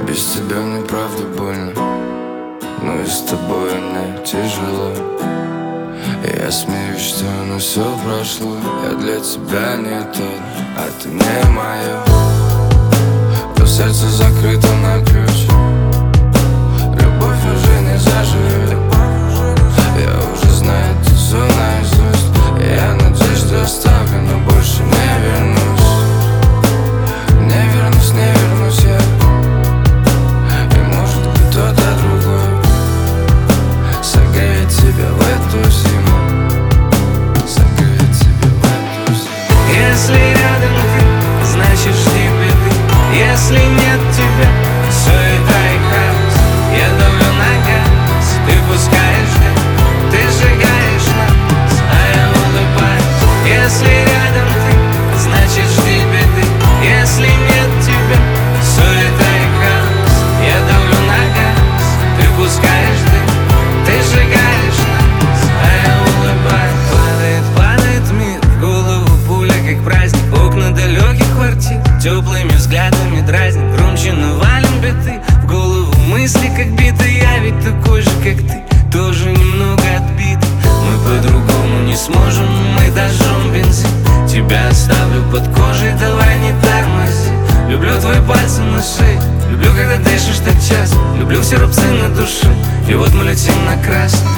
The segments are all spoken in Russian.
Без тебя мне правда больно, но и с тобой мне тяжело. Я смеюсь, что оно все прошло. Я для тебя не тот, а ты не мое. То сердце закрыто на ключ, любовь уже не заживет. Я уже знаю это все наизусть. Я надежду оставлю, но больше не вернусь. Не вернусь, не вернусь я. И может быть кто-то другой согреет тебя в эту зиму. Согреет тебя в эту зиму. Если рядом ты, значит жди беды. Если нет тебя, суета и хаос. Я давлю на газ, ты пускаешь дым, ты сжигаешь нас, а я улыбаюсь. Если рядом ты, значит жди беды. Если нет тебя, суета и хаос. Я давлю на газ, ты пускаешь дым, ты сжигаешь нас, а я улыбаюсь. Падает, падает мир, в голову пуля как праздник. Окна далеких квартир теплыми взглядами дразнит. Громче навалим биты, в голову мысли как биты. Я ведь такой же, как ты, тоже немного отбит. Мы по-другому не сможем, мы дожжем бензин. Тебя оставлю под кожей, давай не тормози. Люблю твои пальцы на шее, люблю, когда дышишь так часто. Люблю все рубцы на душе, и вот мы летим на красный.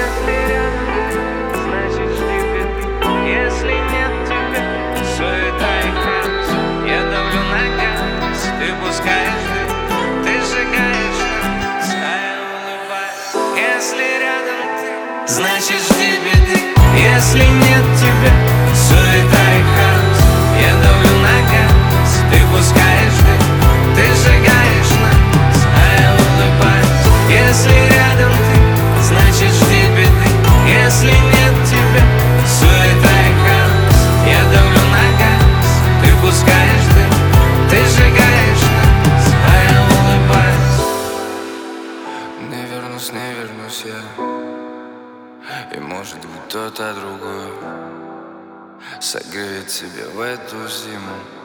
Значит жди беды. Если нет тебя, суета и хаос. Я давлю на газ, ты пускаешь дым, ты сжигаешь нас, а я улыбаюсь. Если рядом ты, значит жди беды. Если нет тебя, суета и хаос. Я давлю на газ, ты пускаешь дым, ты сжигаешь нас, а я улыбаюсь. Если рядом ты, значит жди беды. Если нет тебя, суета и хаос. Я давлю на газ, ты пускаешь дым, ты сжигаешь нас, а я улыбаюсь. Не вернусь я. И может быть кто-то другой согреет тебя в эту зиму.